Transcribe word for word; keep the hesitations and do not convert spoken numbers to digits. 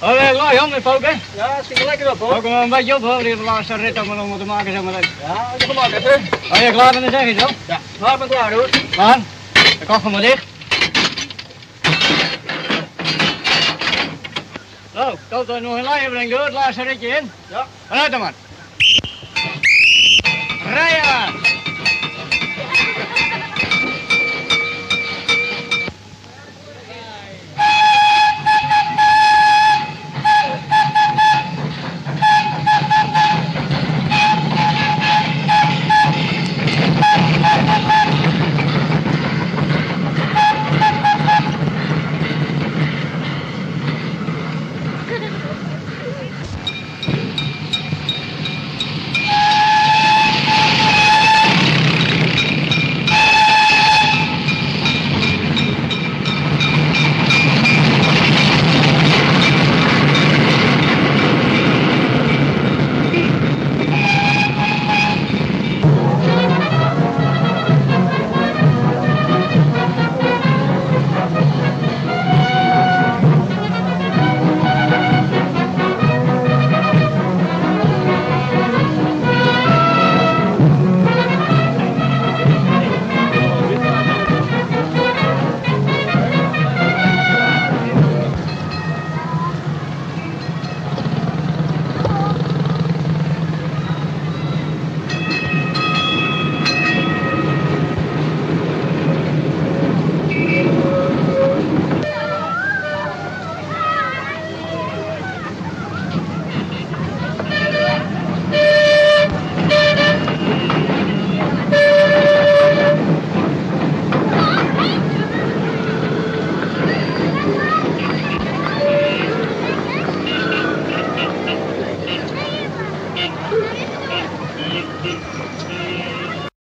Allee, klaar Jan met poken? Ja, schiet er lekker op hoor. Ook een beetje op hoor, die laatste rit om nog te maken zeg maar. Ja, dat is gemakkelijk hè. Oh je klaar, dan zeg je zo? Ja, klaar ben klaar hoor. Klaar? De kachel maar dicht. Zo, tot er nog een lijn brengt hoor, het laatste ritje in. Ja. Vanuit dan maar. Rijden!